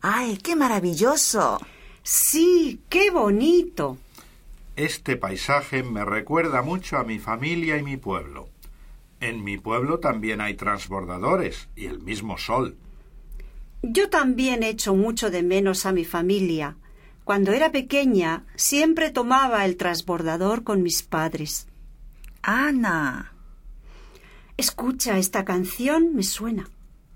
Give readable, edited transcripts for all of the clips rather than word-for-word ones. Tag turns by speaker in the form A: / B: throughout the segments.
A: ¡Ay, qué maravilloso!
B: Sí, qué bonito.
C: Este paisaje me recuerda mucho a mi familia y mi pueblo. En mi pueblo también hay transbordadores y el mismo sol.
B: Yo también echo mucho de menos a mi familia. Cuando era pequeña, siempre tomaba el transbordador con mis padres.
A: Ana.
B: Escucha, esta canción me suena.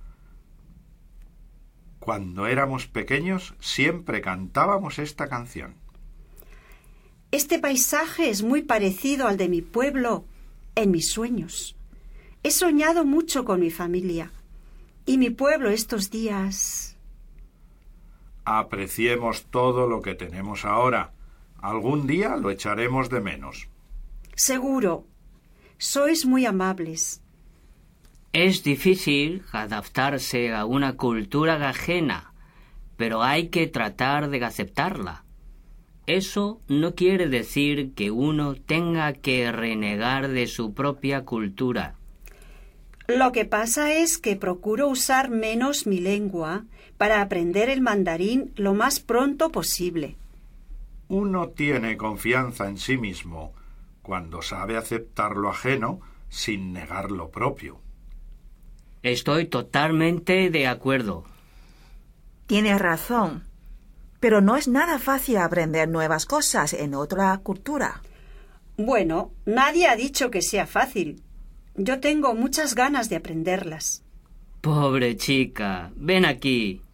C: Cuando éramos pequeños, siempre cantábamos esta canción.
B: Este paisaje es muy parecido al de mi pueblo en mis sueños. He soñado mucho con mi familia. Y mi pueblo estos días...
C: Apreciemos todo lo que tenemos ahora. Algún día lo echaremos de menos.
B: Seguro. Sois muy amables.
D: Es difícil adaptarse a una cultura ajena, pero hay que tratar de aceptarla. Eso no quiere decir que uno tenga que renegar de su propia cultura.
B: Lo que pasa es que procuro usar menos mi lengua para aprender el mandarín lo más pronto posible.
C: Uno tiene confianza en sí mismo cuando sabe aceptar lo ajeno sin negar lo propio.
D: Estoy totalmente de acuerdo.
A: Tienes razón. Pero no es nada fácil aprender nuevas cosas en otra cultura.
B: Bueno, nadie ha dicho que sea fácil. Yo tengo muchas ganas de aprenderlas.
D: Pobre chica, ven aquí.